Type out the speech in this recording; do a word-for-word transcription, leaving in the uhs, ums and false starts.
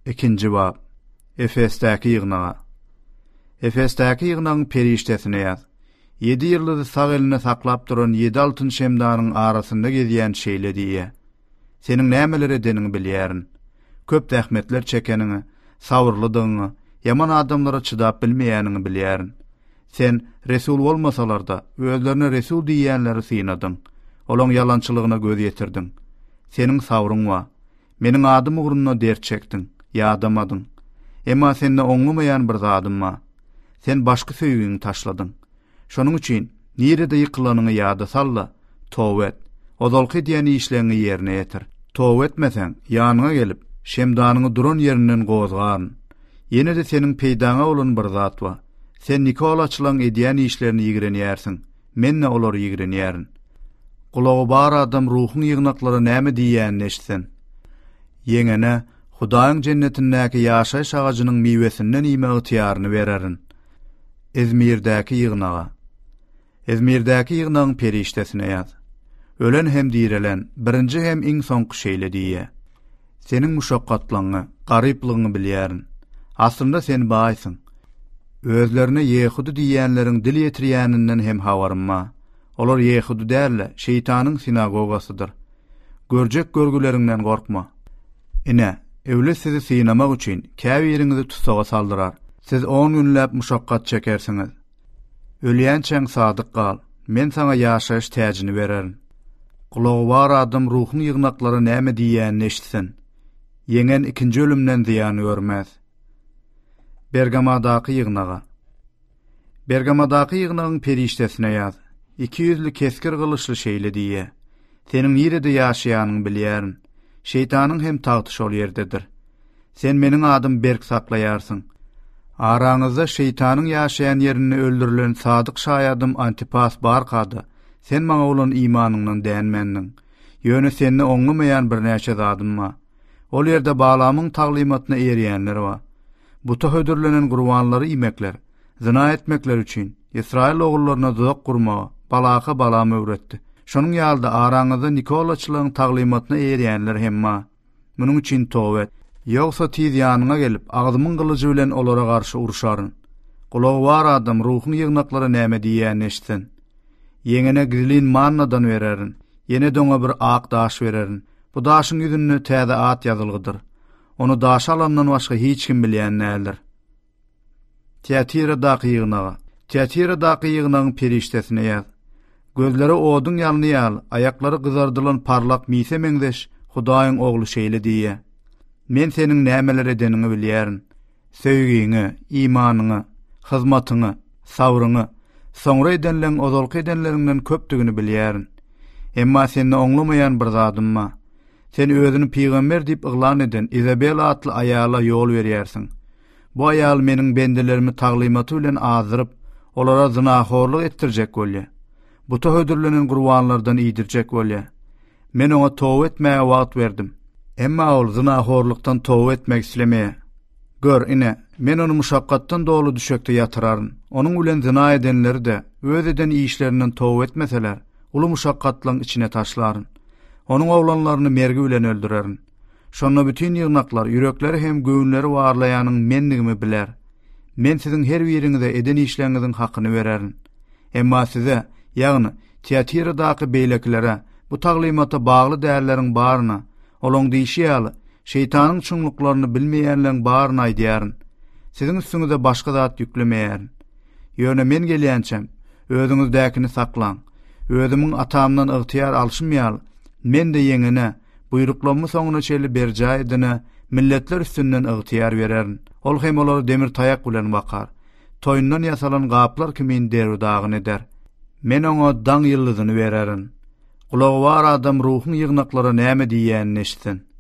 İkinci bab. Efesdäki ýygnaga. Efesdäki ýygnagyň perişdesine ýaz. Yedi ýyldyzy sag eline saklap duran yedi altyn şemdanyň arasynda gezýän şeýle diýe. Seniň nämeler edeniňi bilýärin. Köp tähmetler çekeniňi, sabırlydygyňy, yaman adamlara çydap bilmeýäniňi bilýärin. Sen resul bolmasalar da özlerine resul diýýänleri synadyň. Olaň yalançylygyna göz ýetirdiň. Seniň sabryň wa. Meniň adym ugruna dert çekdiň, ýadamadyň. Emma sende oňlamaýan bir zadym ma. Sen başga söýgüňi taşladyň. Şonuň üçin nirede ýykylanyňy ýada salla, towet. Ozalky diýen işleňi ýerine ýetir. Towetmeseň, ýanyňa gelip şemdanyňy duran ýerinden gozgan. Ýene de seniň peýdaňa bolan bir zat wa. Sen Nikola açylan edýän işlerini ýigrenýärsiň. Menne olar ýigrenýärin. Gulagy bar adam ruhyň ýygnaklary näme diýýänini eşitsen. Yeňene Hudaýyň jennetindäki ýaşaýş agajynyň miwesinden ýeme ýetiýaryny bererin. Ezmirdäki ýygnaga. Ezmirdäki ýygnagyň perişdesine ýaz. Ölen hem diýrelen, birinji hem iň soňky şeýle diýe. Seniň muşakkatlagyny, garyplygyny bilýärin. Aslynda sen baýsyň. Özlerine Yehudi diýýänleriň dil ýetirýäninden hem habarymma. Olar Yehudi dälle, şeytanyň sinagogasydyr. Görjek görgülerinden gorkma. Ine, evli sizi synamak üçin käbi ýeriňizi tutsaga saldyrar. Siz on günläp muşakkat çekersiňiz. Ölýänçeň sadyk gal. Men sana ýaşaýyş täjini bererin. Gulagy bar adam ruhyň ýygnaklary näme diýýänini eşitsen. Yeňen ikinji ölümden ziýan görmez. Bergamadaky ýygnaga. Bergamadaky ýygnagyň perişdesine ýaz. Iki ýüzli keskir gylyşly şeýle diýe. Seniň ýeride ýaşaýanyň bilýärin. Şeytanyň hem tagty şol ýerdedir. Sen meniň adym berk saklaýarsyň. Araňyzda şeytanyň ýaşaýan ýerini öldürilen sadyk şaýadym Antipas barkady. Sen maňa bolan ýymanyňdan dänmendiň. Ýöne seni oňlamaýan bir näçe zadym ma. Ol ýerde Balamyň taglimatyna erýänler wa. Buta hödürlenen gurbanlary ýemekler, zina etmekler üçin Israil oğullarına zok gurmagy Balaka Balamy öwretdi. Şonuň ýalda araňyzda Nikolaçylygyň taglimatyna erýänler hemma. Munuň üçin towet. Ýogsa tiz ýanyňa gelip agdymyň gylyjy bilen olara garşy uruşaryn. Gulagy bar adam ruhyň ýygnaklary näme diýýänini eşitsen. Yeňene grilin mannadan bererin. Ýene doňa bir ak daş bererin. Bu daşyň ýüzünde täze at ýazylgydyr. Onu daş alandan başga hiç kim bilýän näler. Tiatira-daky ýygnaga. Tiatira-daky ýygnagyň perişdesine ýaz. Gözleri oduň ýalyny ýaly, aýaklary gyzardylan parlak mise meňdeş Hudaýyň ogly şeýle diýe. Men seniň nämeler edeniňi bilýärin. Söýgüňi, ýymanyňy, hyzmatyňy, sabryňy, soňra edenleň ozalky edenlerinden köpdigini bilýärin. Emma seni oňlamaýan bir zadym ma. Sen özüni peýgamber diýip yglan eden Izabela atly aýala ýol berýärsiň. Bu aýal meniň bendelerimi taglimaty bilen azyryp, olara zinahorlyk etdirjek bolýar. Buta hödürlenen gurbanlardan iýdirjek bolýar. Men oňa towbat etmäge wagt berdim. Emma ol zinahorlykdan towbat etmek islemeýär. Gör ine, men onu muşakkatdan dolu düşekde ýatyraryn. Onuň bilen zina edenleri de öz eden işlerinden towbat etmeseler, uly muşakkatlaryň içine taşlaryn. Onuň oglanlaryny mergi bilen öldürerin. Şonda bütün ýygnaklar, yürekleri hem göwnleri warlaýanyň mendigimi biler. Men siziň her ýeriňizde eden işleriňiziň hakyny bererin. Emma size, ýagny Tiatira-daky beýleklere, bu taglimata bagly därleriň baryna, olaň diýişýäli, şeytanyň çuňluklaryny bilmeýänleň baryna aýdýaryn. Siziň üstüňize başga zat ýüklemeýärin. Ýöne men gelýänçem, özüňizdäkini saklaň. Özümiň atamdan ygtyýar alşymýaly. Men de yeňene, buyruklarymı soňuna çeli berja edene, milletler üstünden ygtyýar bererin. Ol hem olary demir taýak bilen bakar. Toýundan ýasalan gaplar kimin derudagyn eder. Men oňa daň ýyldyzyny bererin. Gulagy bar adam ruhyň ýygnaklary näme diýýänini eşitsen.